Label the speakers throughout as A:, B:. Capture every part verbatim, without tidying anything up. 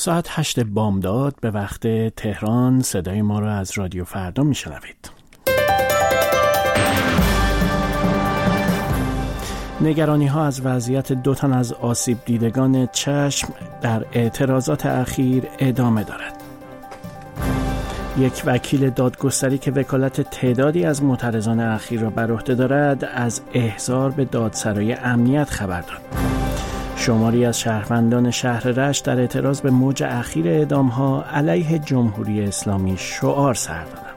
A: ساعت هشت بامداد به وقت تهران صدای ما را از رادیو فردا میشنوید. نگرانی ها از وضعیت دو تن از آسیب دیدگان چشم در اعتراضات اخیر ادامه دارد. یک وکیل دادگستری که وکالت تعدادی از معترضان اخیر را بر عهده دارد از احضار به دادسرای امنیت خبر داد. شماری از شهروندان شهر رشت در اعتراض به موج اخیر اعدام‌ها علیه جمهوری اسلامی شعار سر دادند.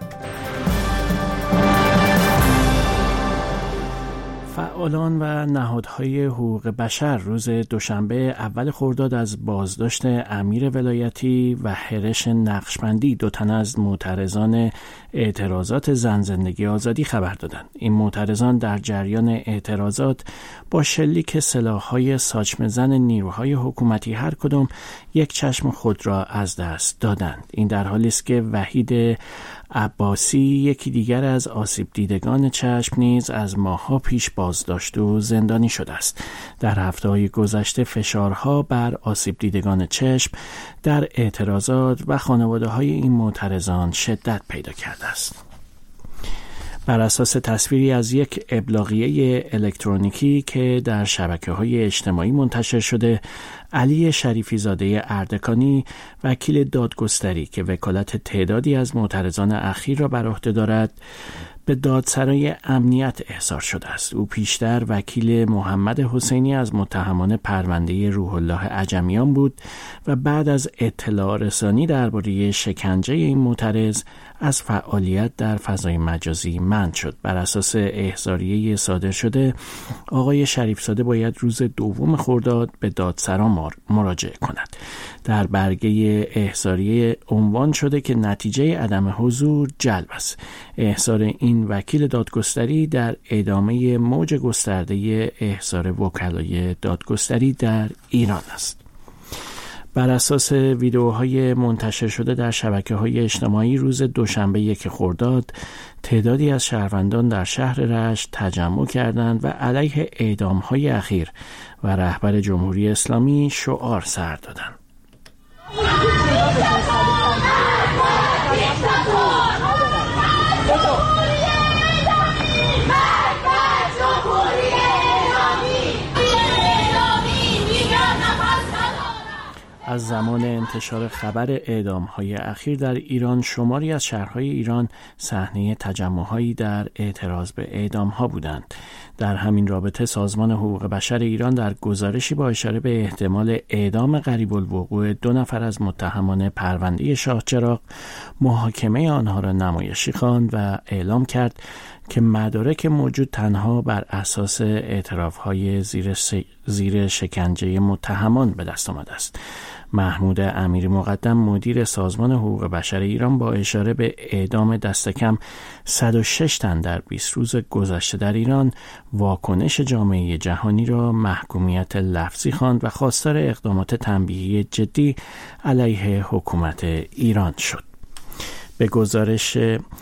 A: فعالان و نهادهای حقوق بشر روز دوشنبه اول خرداد از بازداشت امیر ولایتی و هرش نقشبندی، دو تن از معترضان اعتراضات زن زندگی آزادی خبر دادند. این معترضان در جریان اعتراضات با شلیک سلاح‌های ساچمه زن نیروهای حکومتی هر کدام یک چشم خود را از دست دادند. این در حالی است که وحید عباسی، یکی دیگر از آسیب دیدگان چشم، نیز از ماه‌ها پیش بازداشت و زندانی شده است. در هفته‌های گذشته فشارها بر آسیب دیدگان چشم در اعتراضات و خانواده‌های این معترضان شدت پیدا کرده است. بر اساس تصویری از یک ابلاغیه الکترونیکی که در شبکه‌های اجتماعی منتشر شده، علی شریفی زاده اردکانی، وکیل دادگستری که وکالت تعدادی از معترضان اخیر را بر عهده دارد، به دادسرای امنیت احضار شده است. او پیشتر وکیل محمد حسینی از متهمان پرونده روح الله عجمیان بود و بعد از اطلاع رسانی درباره شکنجه این معترض از فعالیت در فضای مجازی منع شد. بر اساس احضاریه صادر شده، آقای شریف زاده باید روز دوم خرداد به دادسرا مراجعه کند. در برگه احضاریه عنوان شده که نتیجه عدم حضور جلب است. احضار این وکیل دادگستری در ادامه موج گسترده احضار وکلای دادگستری در ایران است. بر اساس ویدئوهای منتشر شده در شبکه‌های اجتماعی روز دوشنبه یک خرداد، تعدادی از شهروندان در شهر رشت تجمع کردند و علیه اعدام‌های اخیر و رهبر جمهوری اسلامی شعار سر دادند. از زمان انتشار خبر اعدام‌های اخیر در ایران، شماری از شهرهای ایران صحنه تجمع‌هایی در اعتراض به اعدام‌ها بودند. در همین رابطه سازمان حقوق بشر ایران در گزارشی با اشاره به احتمال اعدام قریب الوقوع دو نفر از متهمان پرونده شاهچراغ، محاکمه آنها را نمایشی خواند و اعلام کرد که مدارک موجود تنها بر اساس اعتراف‌های زیر, زیر شکنجه متهمان به دست آمده است. محمود امیری مقدم، مدیر سازمان حقوق بشر ایران، با اشاره به اعدام دست کم صد و شش تن در بیست روز گذشته در ایران، واکنش جامعه جهانی را محکومیت لفظی خواند و خواستار اقدامات تنبیهی جدی علیه حکومت ایران شد. به گزارش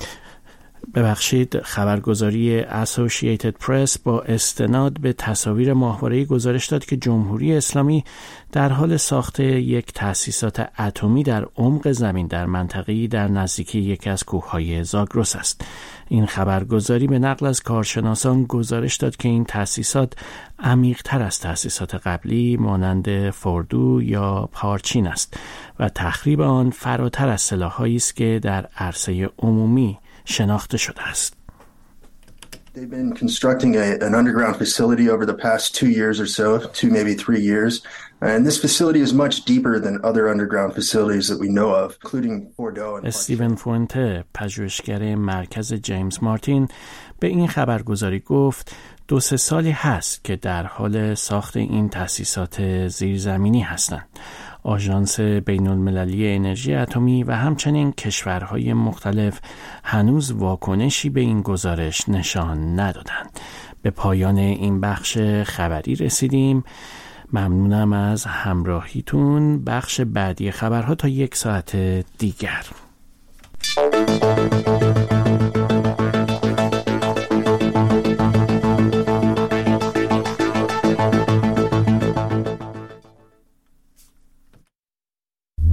A: ببخشید خبرگزاری اسوسییتد پرس با استناد به تصاویر ماهواره‌ای گزارش داد که جمهوری اسلامی در حال ساخت یک تأسیسات اتمی در عمق زمین در منطقه‌ای در نزدیکی یکی از کوههای زاگرس است. این خبرگزاری به نقل از کارشناسان گزارش داد که این تأسیسات عمیق‌تر از تأسیسات قبلی مانند فوردو یا پارچین است و تخریب آن فراتر از سلاح‌هایی است که در عرصه عمومی شناخته شده است.
B: They've been constructing a, an underground facility over the past two years or so, two maybe three years. And this facility is much deeper than other underground facilities that we know of, including Bordeaux and
A: استیون فونته، پژوهشگر مرکز جیمز مارتین، به این خبرگزاری گفت دو سه سالی هست که در حال ساخت این تأسیسات زیرزمینی هستند. آژانس بین‌المللی انرژی اتمی و همچنین کشورهای مختلف هنوز واکنشی به این گزارش نشان ندادند. به پایان این بخش خبری رسیدیم. ممنونم از همراهیتون. بخش بعدی خبرها تا یک ساعت دیگر.